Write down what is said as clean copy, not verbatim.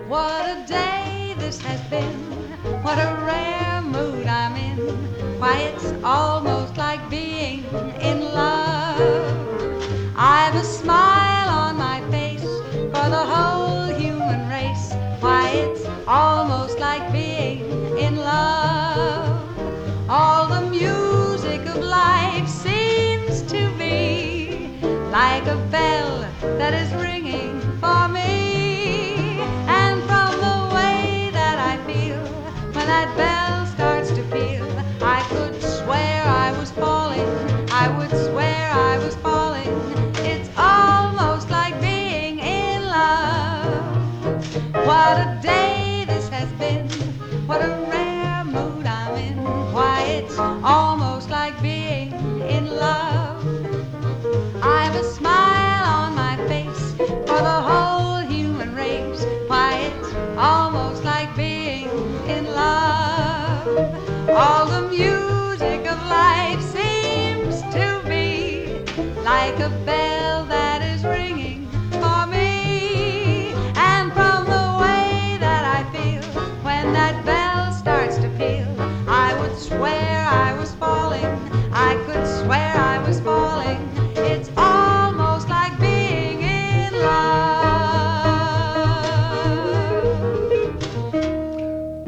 What a day this has been, what a rare mood I'm in. Why, it's almost like being in love. I've a smile on my face for the whole human race. Why, it's almost like being in love. All the music of life seems to be like a bell that is ringing for me. And from the way that I feel when that bell starts to peal, I could swear I was falling, I would swear I was falling. It's almost like being in love. What a day this has been, what a rare mood I'm in. Why, it's almost like being in love. I've a smile on my face for the whole human race. Why, it's almost like being in love. All the music of life seems to be like a bell